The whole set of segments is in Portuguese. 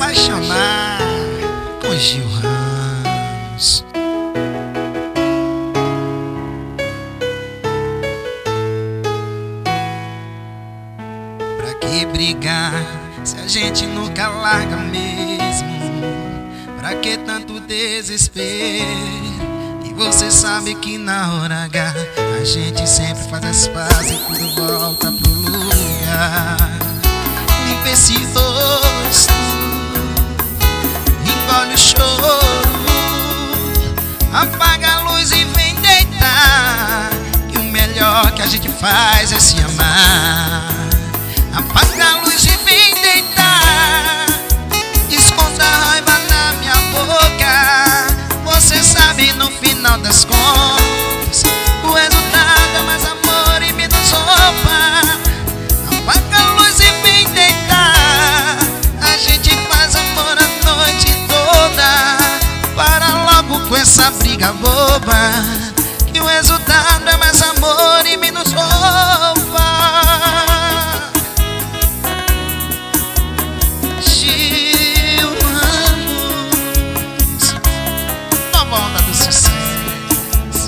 apaixonar com Gil Ramos. Pra que brigar se a gente nunca larga mesmo? Pra que tanto desespero? E você sabe que na hora H a gente sempre faz as pazes e tudo volta pro lugar. Limpa esse rosto, engole o choro, apaga a luz e vem deitar. E o melhor que a gente faz é se amar. Apaga a luz e vem deitar, esconda a raiva na minha boca. Você sabe no final das contas o resultado é mais amor e menos roupa. Apaga a luz e vem deitar, a gente faz amor a noite toda. Para logo com essa briga boba, que o resultado é mais amor e menos roupa. Gil Ramos, nova onda do sucesso.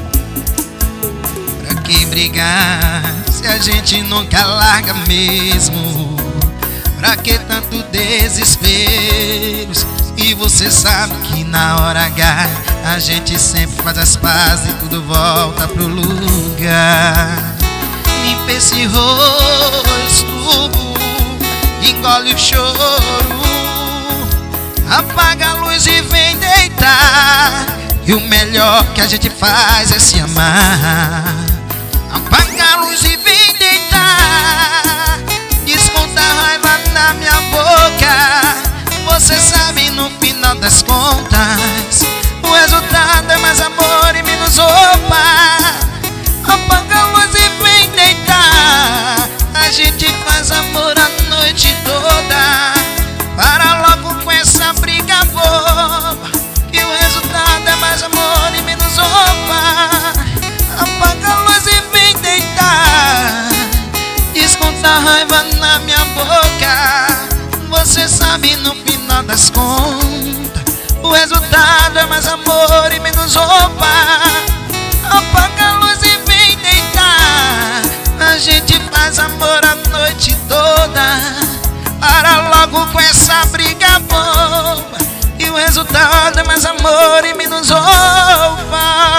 Pra que brigar se a gente nunca larga mesmo? Pra que tanto desespero? E você sabe que na hora H a gente sempre faz as pazes e tudo volta pro lugar. Limpa esse rosto, engole o choro, apaga a luz e vem deitar. E o melhor que a gente faz é se amar. Apaga a luz e vem deitar, desconta a raiva na minha boca. Você sabe no final das contas o resultado é mais amor e menos roupa. Apaga a luz e vem deitar, a gente faz amor a noite toda. Para logo com essa briga boba, que o resultado é mais amor e menos roupa. Apaga a luz e vem deitar, desconta a raiva na minha boca. Você sabe no final das contas o resultado é mais amor e menos roupa. Apaga a luz e vem deitar, a gente faz amor a noite toda. Para logo com essa briga boba, e o resultado é mais amor e menos roupa.